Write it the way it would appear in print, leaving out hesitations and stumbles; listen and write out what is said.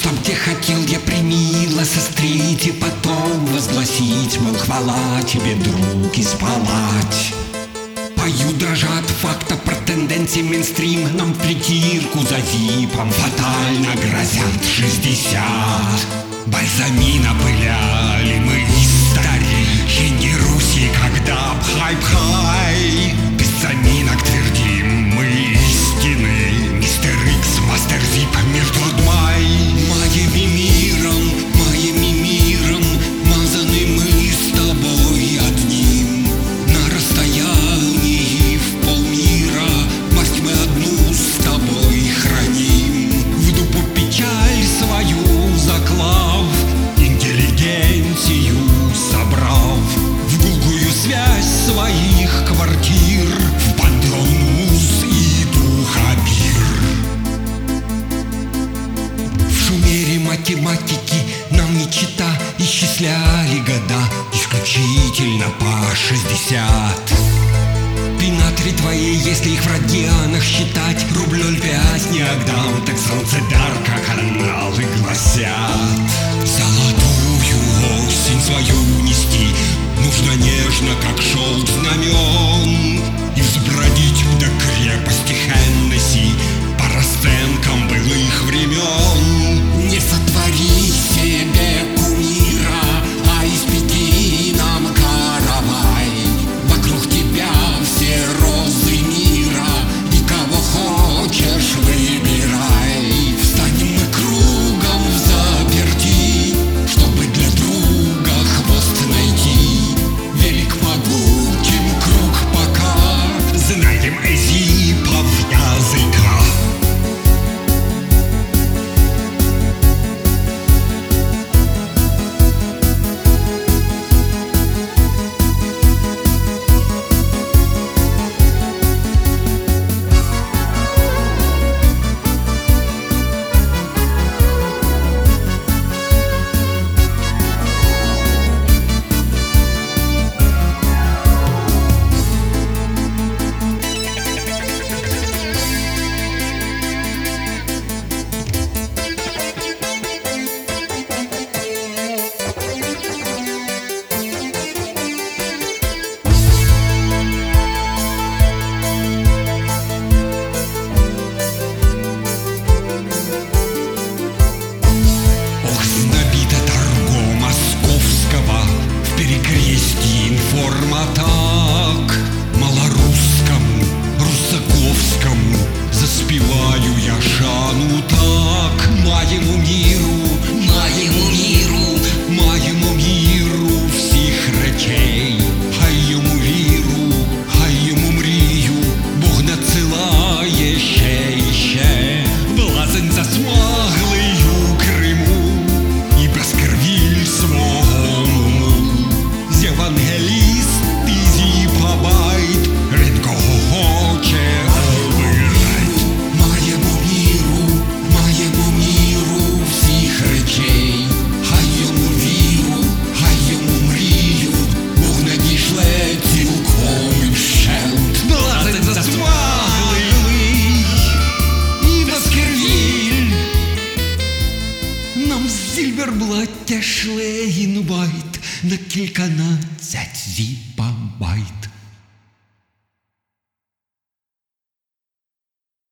Чтоб где хотел я примило сострить и потом возгласить, мол, хвала тебе, друг, и спалать. Пою дрожат факта про тенденции мейнстрим. Нам в притирку за зипом фатально грозят 60. Бальзамин опыляли мы истории не Руси, когда пхай-пхай. Без заминок твердим мы истины. Мистер Икс, Мастер Зип, между Дмай. Моими миром мазаны мы с тобой одним. На расстоянии в полмира масть мы одну с тобой храним. В дупу печаль свою заклав, интеллигенцию собрав, в гулкую связь своих квартир, в пантеонус и духобир. В шумере математики нам не чита исчисляли года исключительно по 60. Пинатри твои, если их в радианах считать, рублёль 5 не отдам, так солнцедар, как каналы гласят. Золотую осень свою нести нужно нежно, как шелк знамен, и взбродить до крепости Хеннесси по расценкам былых времен. Не сотвори себе кумира, а испеки нам каравай. Вокруг тебя все розы мира, и кого хочешь выбирай. Встанем мы кругом взаперти, чтобы для друга хвост найти. Велик могучим круг пока, знаем Эзипов языка. Информатак малорусском, русаковском заспеваю я шану так. Моему миру всіх речей, хай йому віру, хай йому мрію Бог надсилає ще і ще. Блазень засмаглий у Криму і Баскервіль свого муму. Євангеліст і Зіпабайт рідкого хоче обирать. Маємо міру всіх речей, хай йому віру, хай йому мрію Бог надішле цілком і вщент. Блазень засмаглий і Баскервіль нам зільберблаття шле інвайт на кільканадцять зіпа.